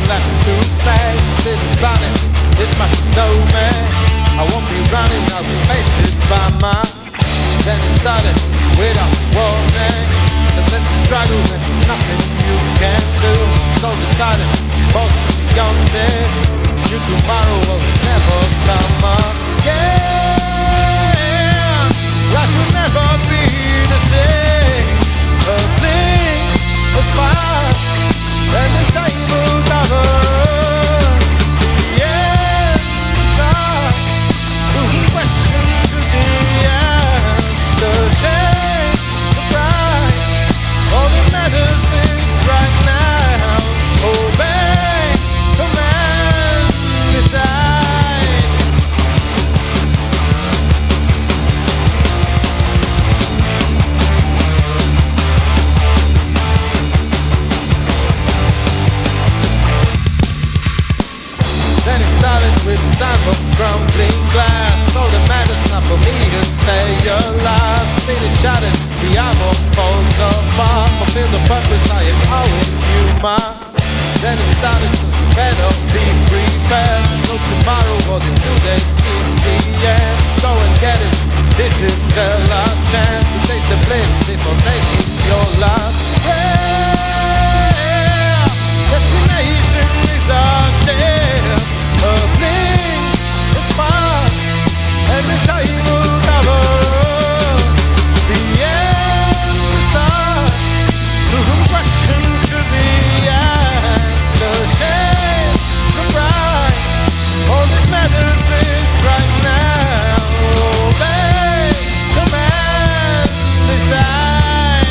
left to say. Feeling blinded, this much you know me. I won't be running, I'll be faced by my. Then it started without warning. So let me struggle when there's nothing you can do. So decided, both beyond this. You tomorrow will never come up. Yeah, life will never be the same. A blink, a smile, and the table covers. Yeah, start question to be asked. The change, the pride, all that matters is right now. Obey, command, decide. Then it started with the sound of crumbling glass. All that matters now for me is stay alive. Spirit shattered, the armor falls apart. Fulfill the purpose I am owing you my. Then it started to better be prepared. There's no tomorrow or the today is the end. Go and get it, this is the last chance to take the bliss before taking your last breath. Destination is out there. A blink, a smile, every time you cover. The end is start. The question should be asked. The shame, the pride, all that matters is right now. Obey, command, decide.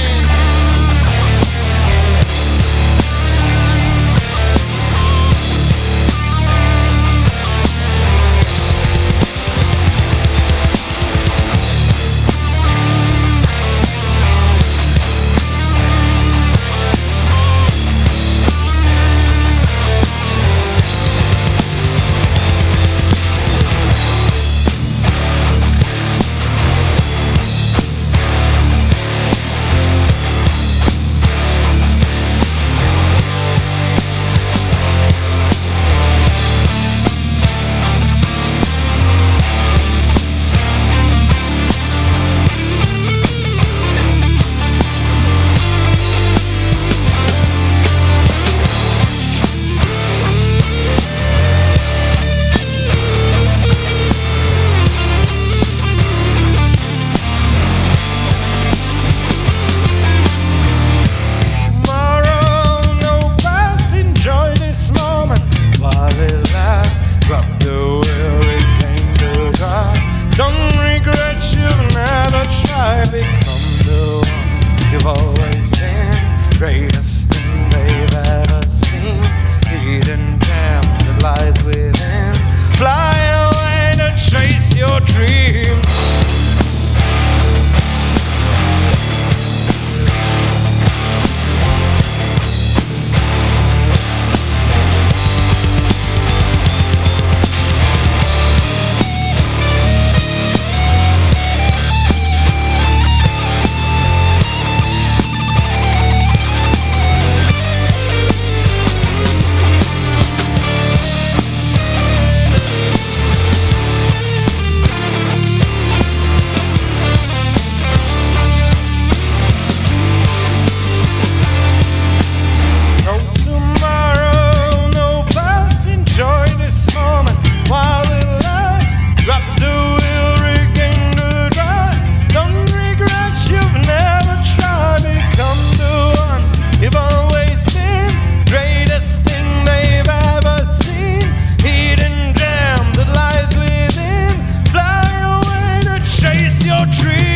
Your dream.